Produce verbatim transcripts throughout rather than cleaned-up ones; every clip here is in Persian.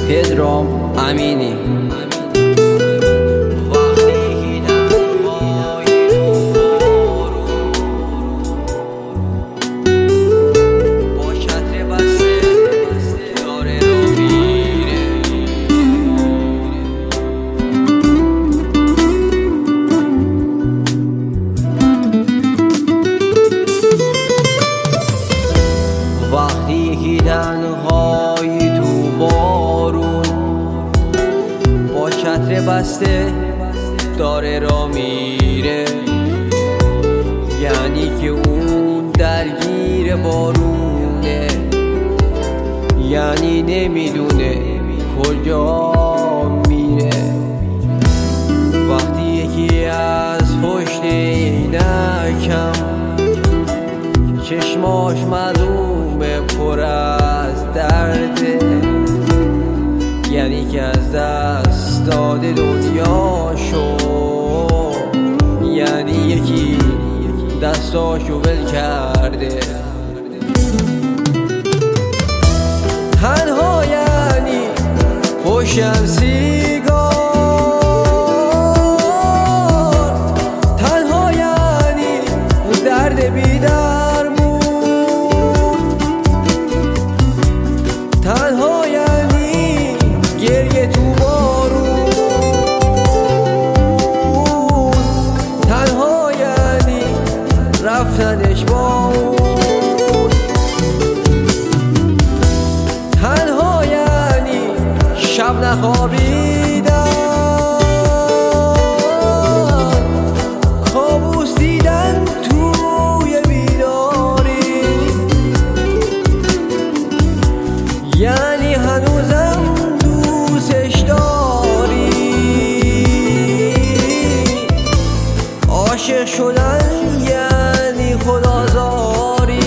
پدرام امینی. وقتی که تنهایی تو بارون با چتر بسته داره را میره، یعنی که اون درگیر بارونه، یعنی نمیدونه کجا میره. وقتی یکی از پشت عینکم چشماش معلومه پر از درده، یعنی که از دست داده دنیاشو، یعنی یکی دستاشو ول کرده. تنها یعنی خوشم سیگار، تنها یعنی درد بیدر، تنها یعنی گریه تو بارون، تنها یعنی رفتنش با اون، تنها یعنی شب نخوابیدن، کابوس دیدن توی بیداری، یعنی هنوزم دوستش داری. عاشق شدن یعنی خدازاری.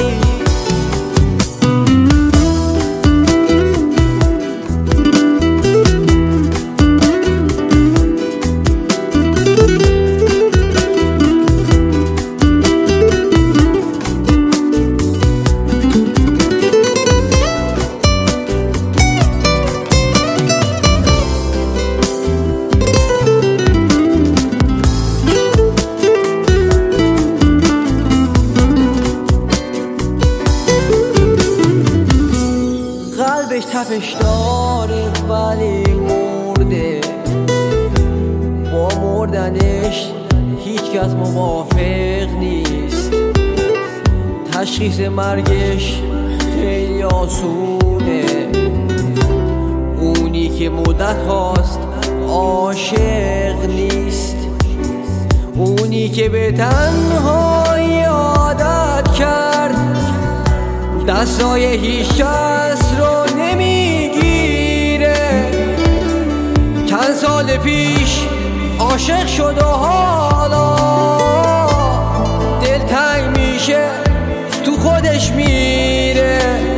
قلبش تپش داره ولی مرده، با مردنش هیچ کس موافق نیست. تشخیص مرگش خیلی آسونه، اونی که مدت هاست عاشق نیست، اونی که به تنهایی عادت کرد، دستای هیچ کس رو نمیگیره. چند سال پیش عاشق شد و حالا دلتنگ میشه تو خودش میره.